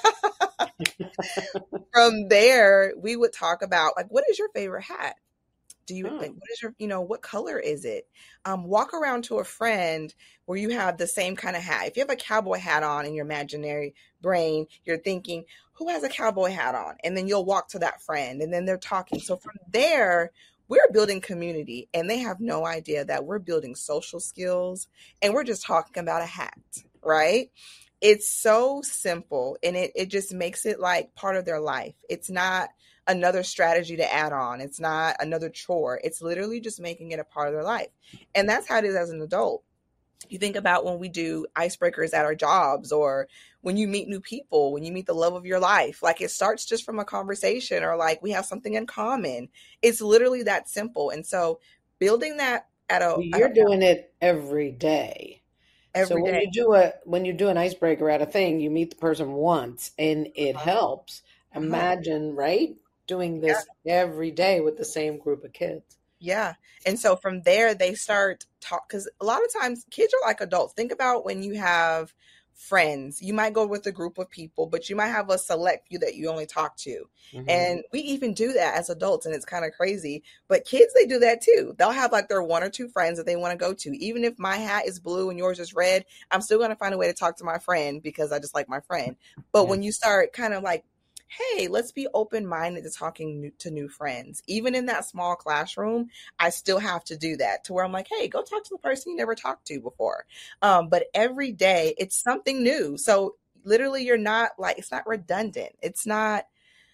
from there, we would talk about like, what is your favorite hat? Do you, Oh. like, what is your, you know, what color is it? Um, walk around to a friend where you have the same kind of hat. If you have a cowboy hat on in your imaginary brain, you're thinking, who has a cowboy hat on? And then you'll walk to that friend and then they're talking. So from there, we're building community and they have no idea that we're building social skills and we're just talking about a hat, right? It's so simple and it, it just makes it like part of their life. It's not another strategy to add on. It's not another chore. It's literally just making it a part of their life. And that's how it is as an adult. You think about when we do icebreakers at our jobs or when you meet new people, when you meet the love of your life, like it starts just from a conversation or like we have something in common. It's literally that simple. And so building that at a, You're at a doing it every day. every so when day. you do a when you do an icebreaker at a thing, you meet the person once and it Uh-huh. helps. Imagine, right? Doing this every day with the same group of kids. Yeah. And so from there, they start talk because a lot of times kids are like adults. Think about when you have friends, you might go with a group of people, but you might have a select few that you only talk to. Mhm. And we even do that as adults and it's kind of crazy, but kids, they do that too. They'll have like their one or two friends that they want to go to. Even if my hat is blue and yours is red, I'm still going to find a way to talk to my friend because I just like my friend. But Yeah. when you start kind of like, hey, let's be open-minded to talking new, to new friends. Even in that small classroom, I still have to do that to where I'm like, hey, go talk to the person you never talked to before. Um, but every day it's something new. So literally you're not like, it's not redundant. It's not,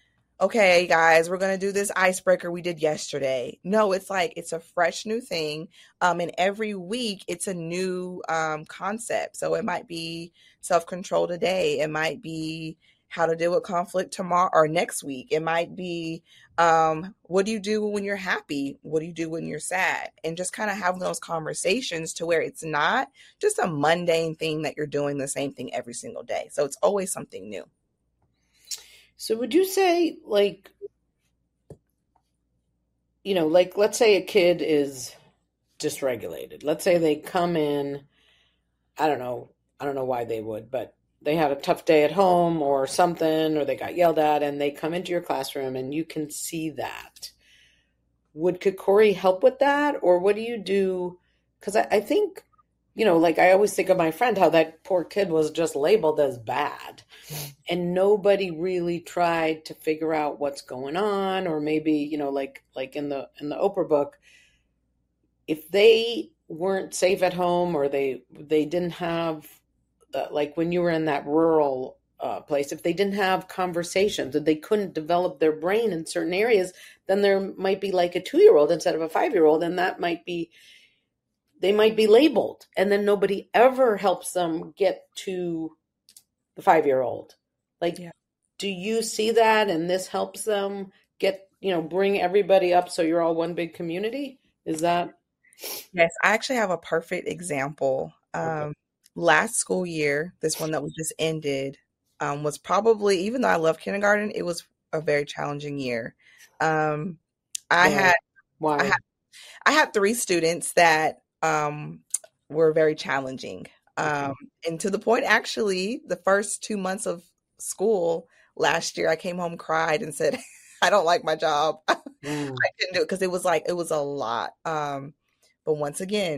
okay, guys, we're going to do this icebreaker we did yesterday. No, it's like, it's a fresh new thing. Um, and every week it's a new um, concept. So it might be self-control today. It might be how to deal with conflict tomorrow or next week. It might be, um, what do you do when you're happy? What do you do when you're sad? And just kind of having those conversations to where it's not just a mundane thing that you're doing the same thing every single day. So it's always something new. So would you say, like, you know, like, let's say a kid is dysregulated. Let's say they come in, I don't know, I don't know why they would, but they had a tough day at home or something, or they got yelled at, and they come into your classroom and you can see that. Would Kokori help with that? Or what do you do? Because I, I think, you know, like I always think of my friend, how that poor kid was just labeled as bad. And nobody really tried to figure out what's going on, or maybe, you know, like like in the in the Oprah book, if they weren't safe at home or they they didn't have, uh, like when you were in that rural uh, place, if they didn't have conversations and they couldn't develop their brain in certain areas, then there might be like a two-year-old instead of a five-year-old, and that might be, they might be labeled, and then nobody ever helps them get to the five-year-old. Like, Yeah. do you see that and this helps them get, you know, bring everybody up so you're all one big community? Is that? Yes, I actually have a perfect example. Um, Okay. Last school year, this one that was just ended, um, was probably, even though I love kindergarten, it was a very challenging year. Um, I Why? had Why? I had I had three students that um, were very challenging. Okay. Um, and to the point, actually, the first two months of school last year, I came home, cried, and said, I don't like my job. Mm. I couldn't do it because it was like, it was a lot. Um, but once again,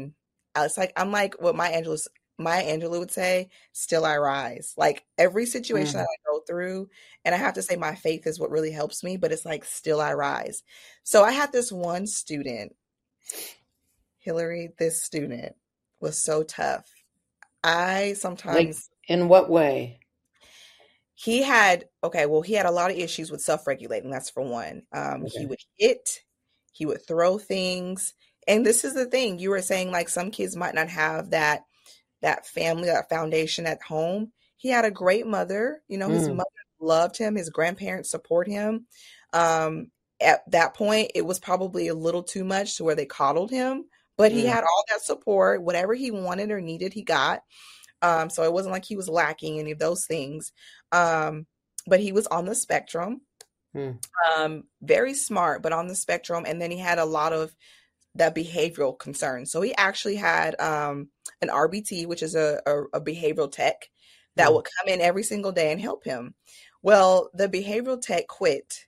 It's like, I'm like what my Angela, my Angela would say, still I rise. Like every situation Mm. that I go through, and I have to say my faith is what really helps me, but it's like, still I rise. So I had this one student, Hillary, this student was so tough. I Like, sometimes, in what way? he had, okay, well, he had a lot of issues with self-regulating. That's for one. Um, he Okay. would hit, he would throw things. And this is the thing, you were saying like some kids might not have that, that family, that foundation at home. He had a great mother. You know, his Mm. mother loved him. His grandparents support him. Um, at that point, it was probably a little too much to where they coddled him, but he Mm. had all that support. Whatever he wanted or needed, he got. Um, so it wasn't like he was lacking any of those things. Um, but he was on the spectrum, Mm. um, very smart, but on the spectrum. And then he had a lot of that behavioral concerns. So he actually had um, an R B T, which is a, a, a behavioral tech that Mm. would come in every single day and help him. Well, the behavioral tech quit.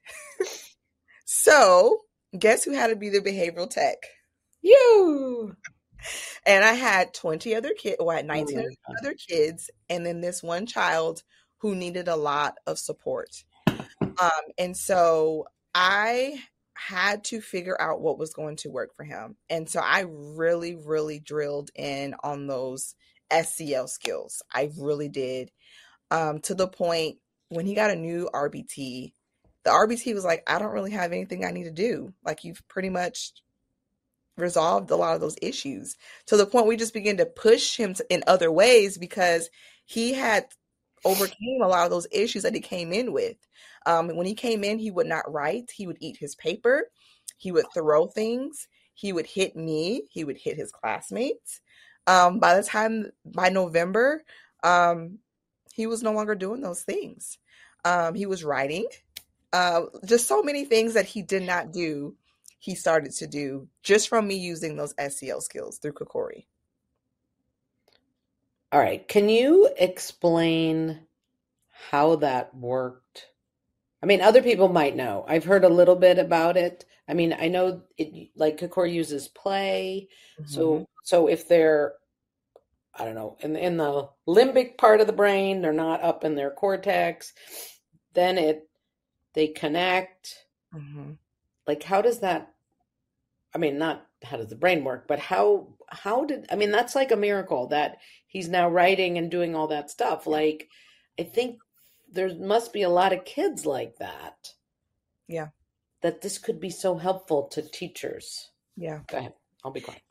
So guess who had to be the behavioral tech? You. And I had twenty other kids, well, I had Oh nineteen my God. other kids, and then this one child who needed a lot of support. Um, and so I had to figure out what was going to work for him. And so I really, really drilled in on those S C L skills. I really did. Um, to the point when he got a new R B T, the R B T was like, I don't really have anything I need to do. Like, you've pretty much resolved a lot of those issues, to the point we just began to push him to, in other ways, because he had overcame a lot of those issues that he came in with. Um, when he came in, he would not write. He would eat his paper. He would throw things. He would hit me. He would hit his classmates. Um, by the time, by November, um, he was no longer doing those things. Um, he was writing. Uh, just so many things that he did not do, he started to do just from me using those S C L skills through Kokori. All right. Can you explain how that worked? I mean, other people might know. I've heard a little bit about it. I mean, I know it, like Kokori uses play. Mm-hmm. So, so if they're, I don't know, in in the limbic part of the brain, they're not up in their cortex, then it they connect. Mm-hmm. Like, how does that? I mean, not how does the brain work, but how how did? I mean, that's like a miracle that he's now writing and doing all that stuff. Like, I think there must be a lot of kids like that. Yeah. That this could be so helpful to teachers. Yeah. Go ahead. I'll be quiet.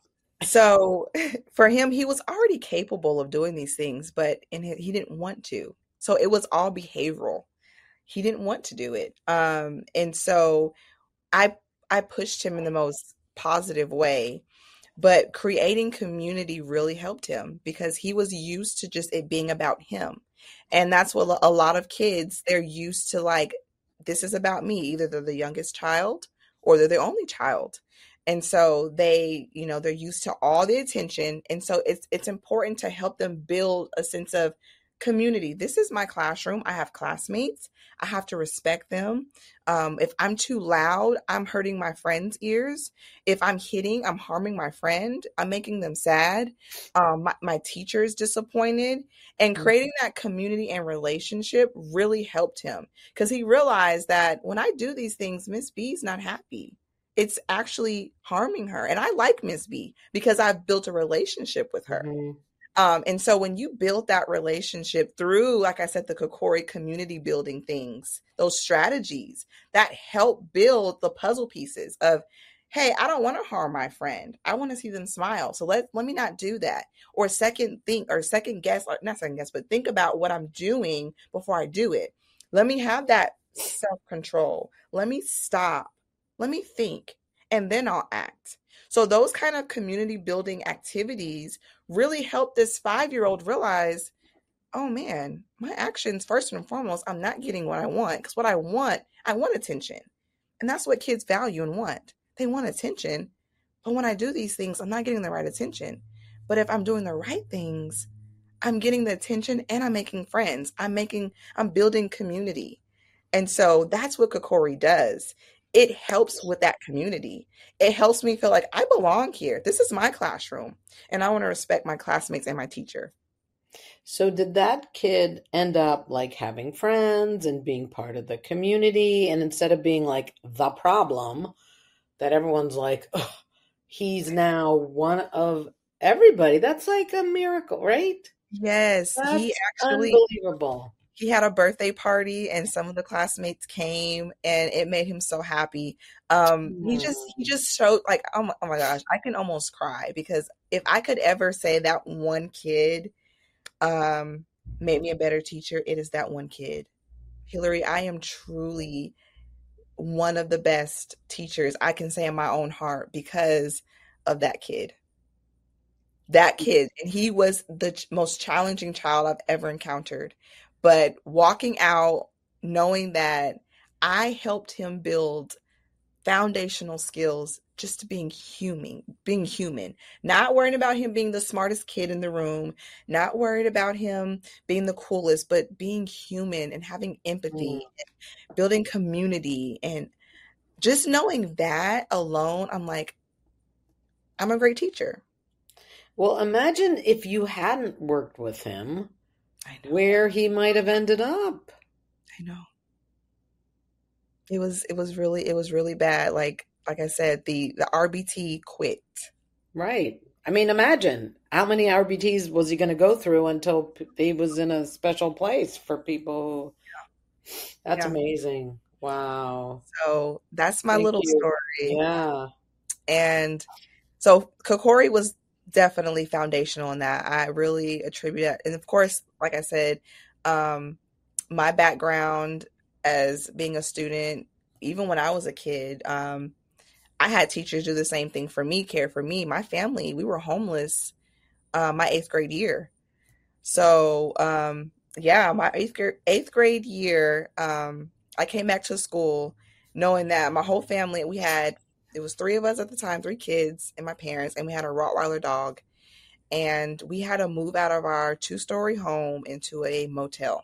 So for him, he was already capable of doing these things, but and he, he didn't want to. So it was all behavioral. He didn't want to do it. Um, and so I I pushed him in the most positive way, but creating community really helped him, because he was used to just it being about him. And that's what a lot of kids, they're used to, like, this is about me. Either they're the youngest child or they're the only child. And so they, you know, they're used to all the attention. And so it's it's important to help them build a sense of community. This is my classroom. I have classmates. I have to respect them. Um, if I'm too loud, I'm hurting my friend's ears. If I'm hitting, I'm harming my friend. I'm making them sad. Um, my, my teacher is disappointed. And creating that community and relationship really helped him, because he realized that when I do these things, Miss B's not happy. It's actually harming her. And I like Miss B because I've built a relationship with her. Mm-hmm. Um, and so when you build that relationship through, like I said, the Kokori community building things, those strategies that help build the puzzle pieces of, hey, I don't want to harm my friend. I want to see them smile. So let, let me not do that. Or second think or second guess, or not second guess, but think about what I'm doing before I do it. Let me have that self-control. Let me stop. Let me think, and then I'll act. So those kind of community building activities really help this five-year-old realize, oh man, my actions, first and foremost, I'm not getting what I want, because what I want, I want attention. And that's what kids value and want. They want attention. But when I do these things, I'm not getting the right attention. But if I'm doing the right things, I'm getting the attention and I'm making friends. I'm making, I'm building community. And so that's what Kokori does. it helps with that community. It helps me feel like I belong here. This is my classroom, and I want to respect my classmates and my teacher. So did that kid end up like having friends and being part of the community? And instead of being like the problem that everyone's like, oh, he's now one of everybody. That's like a miracle, right? Yes, That's he actually unbelievable. he had a birthday party and some of the classmates came and it made him so happy. Um, he just he just showed like, oh my, oh my gosh, I can almost cry because if I could ever say that one kid um, made me a better teacher, it is that one kid. Hillary, I am truly one of the best teachers I can say in my own heart because of that kid. That kid, and he was the ch- most challenging child I've ever encountered. But walking out, knowing that I helped him build foundational skills just to being human, being human, not worrying about him being the smartest kid in the room, not worried about him being the coolest, but being human and having empathy, Mm. and building community. And just knowing that alone, I'm like, I'm a great teacher. Well, imagine if you hadn't worked with him, I know. where he might have ended up. I know. It was it was really it was really bad. Like like I said, the the R B T quit. Right. I mean, imagine how many R B Ts was he going to go through until p- he was in a special place for people. Who... That's Yeah. amazing. Wow. So that's my Thank little you. story. Yeah. And so Kokori was definitely foundational in that. I really attribute it. And of course, like I said, um, my background as being a student, even when I was a kid, um, I had teachers do the same thing for me, care for me. My family, we were homeless uh, my eighth grade year. So, um, yeah, my eighth grade, eighth grade year, um, I came back to school knowing that my whole family, we had, it was three of us at the time, three kids and my parents, and we had a Rottweiler dog. And we had to move out of our two-story home into a motel.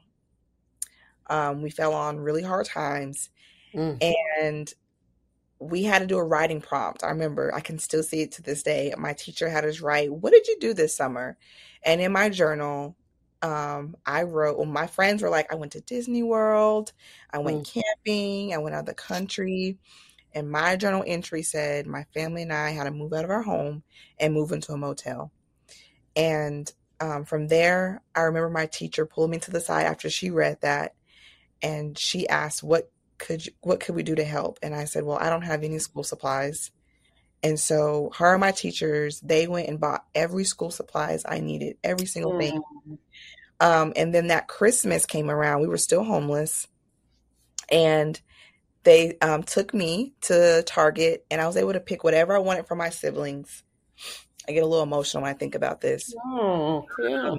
Um, we fell on really hard times. Mm. And we had to do a writing prompt. I remember, I can still see it to this day. My teacher had us write, what did you do this summer? And in my journal, um, I wrote, well, my friends were like, I went to Disney World, I went Mm. camping, I went out of the country. And my journal entry said, my family and I had to move out of our home and move into a motel. And um, from there, I remember my teacher pulled me to the side after she read that. And she asked, what could you, what could we do to help? And I said, well, I don't have any school supplies. And so her and my teachers, they went and bought every school supplies I needed, every single Mm. thing. Um, and then that Christmas came around. We were still homeless. And they um, took me to Target, and I was able to pick whatever I wanted for my siblings. I get a little emotional when I think about this. Oh, yeah.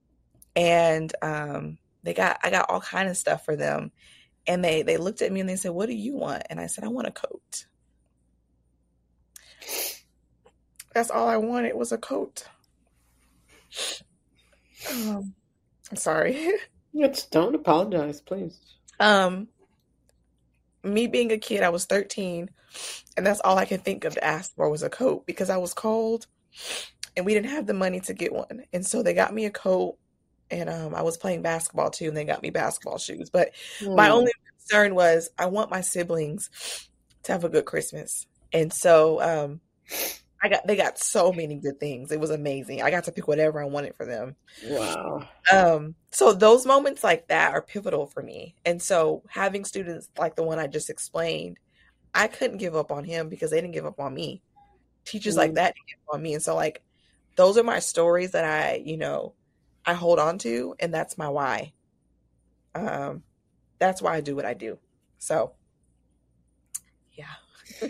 And um, they got I got all kind of stuff for them. And they, they looked at me and they said, what do you want? And I said, I want a coat. That's all I wanted was a coat. Um, I'm sorry. It's, don't apologize, please. Um, me being a kid, I was thirteen, and that's all I could think of to ask for was a coat because I was cold and we didn't have the money to get one. And so they got me a coat, and um, I was playing basketball too, and they got me basketball shoes. But Mm. my only concern was I want my siblings to have a good Christmas. And so um, I got they got so many good things. It was amazing. I got to pick whatever I wanted for them. Wow. Um, so those moments like that are pivotal for me. And so having students like the one I just explained, I couldn't give up on him because they didn't give up on me. Teachers like Mm. that didn't give up on me. And so like those are my stories that I, you know, I hold on to, and that's my why. Um, that's why I do what I do. So yeah.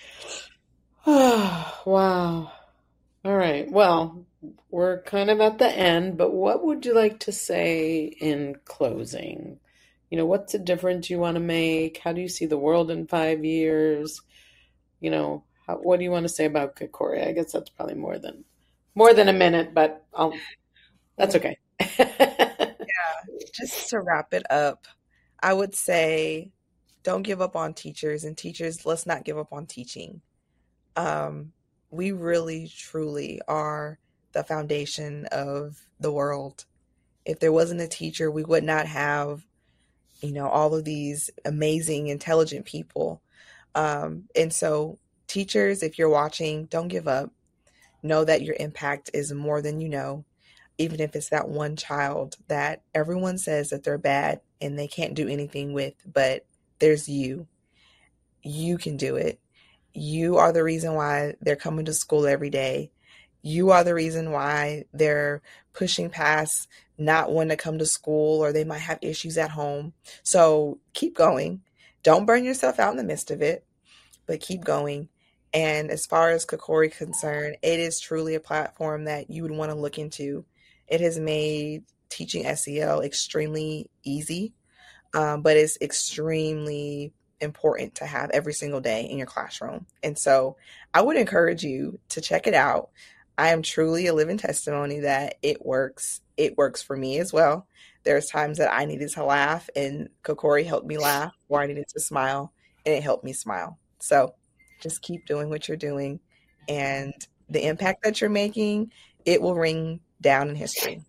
Wow. All right. Well, we're kind of at the end, but what would you like to say in closing? You know, what's the difference you want to make? How do you see the world in five years? You know, how, what do you want to say about Kokori? I guess that's probably more than more than a minute, but I'll, that's okay. Just to wrap it up, I would say don't give up on teachers, and teachers, let's not give up on teaching. Um, we really, truly are the foundation of the world. If there wasn't a teacher, we would not have, you know, all of these amazing, intelligent people. Um, and so teachers, if you're watching, don't give up. Know that your impact is more than you know, even if it's that one child that everyone says that they're bad and they can't do anything with, but there's you. You can do it. You are the reason why they're coming to school every day. You are the reason why they're pushing past not wanting to come to school, or they might have issues at home. So keep going. Don't burn yourself out in the midst of it, but keep going. And as far as Kokori is concerned, it is truly a platform that you would want to look into. It has made teaching S E L extremely easy, um, but it's extremely important to have every single day in your classroom. And so I would encourage you to check it out. I am truly a living testimony that it works. It works for me as well. There's times that I needed to laugh, and Kokori helped me laugh, or I needed to smile, and it helped me smile. So just keep doing what you're doing, and the impact that you're making, it will ring down in history.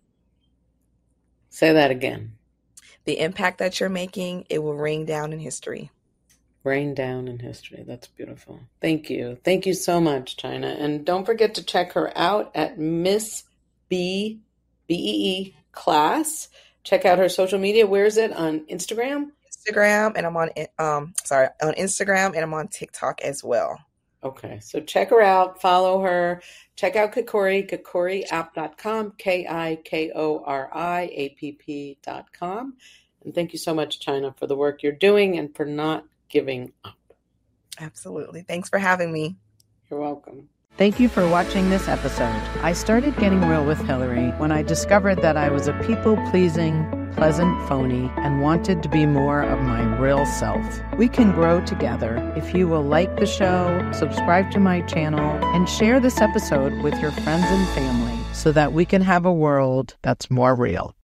Say that again. The impact that you're making, it will ring down in history. Rain down in history. That's beautiful. Thank you. Thank you so much, China. And don't forget to check her out at Miss B, B E E class. Check out her social media. Where is it? On Instagram? Instagram, and I'm on, um, sorry, on Instagram, and I'm on TikTok as well. Okay. So check her out. Follow her. Check out Kokori, kokori app dot com, K I K O R I A P P dot com. And thank you so much, China, for the work you're doing and for not giving up. Absolutely. Thanks for having me. You're welcome. Thank you for watching this episode. I started Getting Real with Hillary when I discovered that I was a people-pleasing, pleasant phony and wanted to be more of my real self. We can grow together if you will like the show, subscribe to my channel, and share this episode with your friends and family so that we can have a world that's more real.